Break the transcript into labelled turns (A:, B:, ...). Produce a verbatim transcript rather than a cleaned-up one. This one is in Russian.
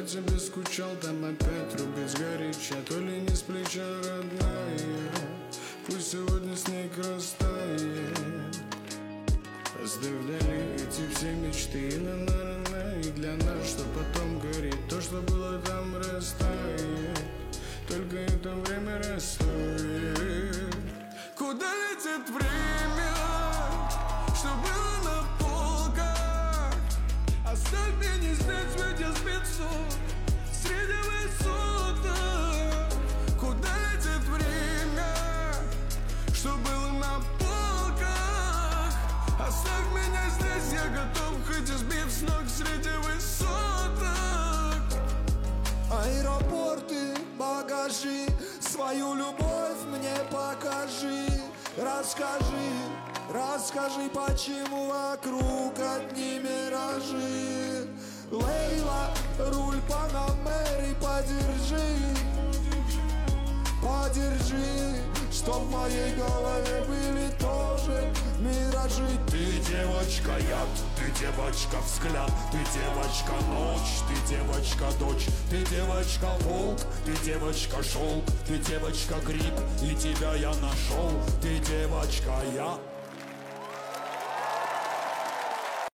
A: тебе скучал, там опять рубить горячо. То ли не с плеча родная, пусть сегодня снег растает. Оставь вдали эти все мечты, на-на-на-на. И для нас, что потом горит, то, что было там, растает. Только это время расстроит. Куда летит время, что было на полках? Оставь меня здесь, ведь я спецу среди высоток. Куда летит время, что было на полках? Оставь меня здесь, я готов, хоть и сбив с ног среди высоток.
B: Аэропорты, багажи, свою любовь мне покажи. Расскажи, расскажи, почему вокруг одни миражи. Лейла, руль Панамери, подержи, подержи, что в моей голове были тоже миражи.
C: Ты девочка яд, ты девочка взгляд, ты девочка ночь, ты девочка дочь, ты девочка волк, ты девочка шелк, ты девочка гриб, и тебя я нашел, ты девочка я.